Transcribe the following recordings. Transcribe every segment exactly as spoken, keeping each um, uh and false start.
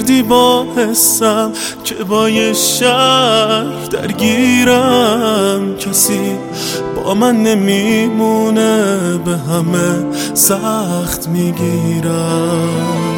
بودی با حسم که با یه شهر درگیرم. کسی با من نمیمونه، به همه سخت میگیرم.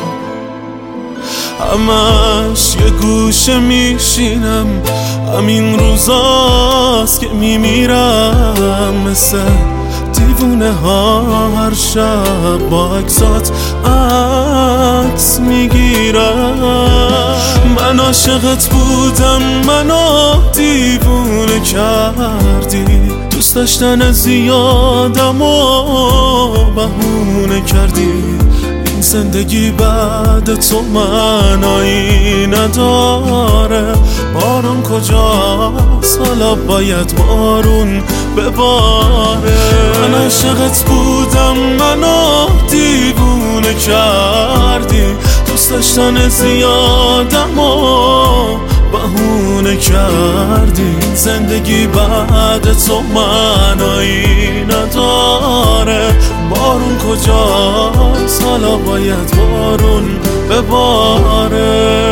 همش یه گوشه میشینم، همین روزاست که میمیرم. مثل دیوونه ها هر شب با عکسات عکس میگیرم. من عاشقت بودم، منو دیوونه کردی. دوست داشتن زیادم و بهونه کردی. زندگی بعد تو معنایی نداره. بارون کجاست حالا باید بارون بباره. من عاشقت بودم، منو دیوونه کردی. دوست داشتن زیادم و بهونه کردی. زندگی بعد تو معنایی نداره. بارون کجاست حالا باید بارون بباره.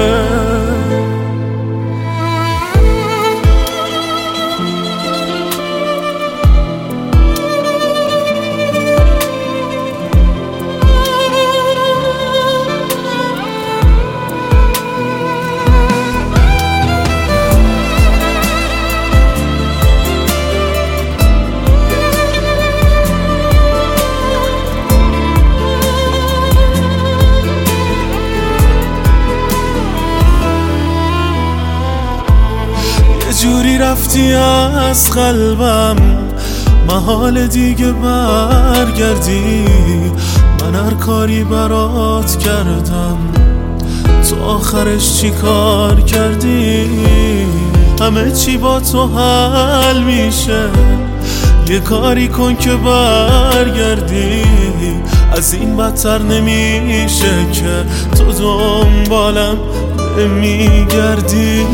جوری رفتی از قلبم، محال دیگه برگردی. من هر کاری برات کردم، تو آخرش چی کار کردی؟ همه چی با تو حل میشه، یه کاری کن که برگردی. از این بدتر نمیشه که تو دنبالم نمیگردی.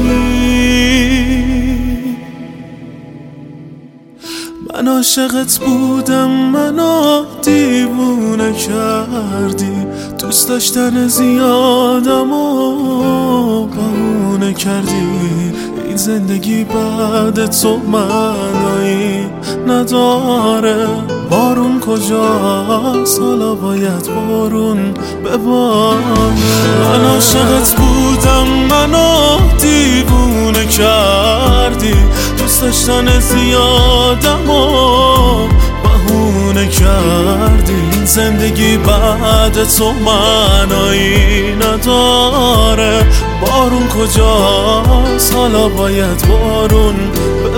من عاشقت بودم، منو دیوونه کردی. دوست داشتن زیادم و بهونه کردی. این زندگی بعد تو معنایی نداره. بارون کجاست حالا باید بارون بباره. من عاشقت بودم، منو دیوونه کردی. دوست داشتن زیادم و بهونه کردی. این زندگی بعد تو معنایی نداره. بارون کجاست حالا باید بارون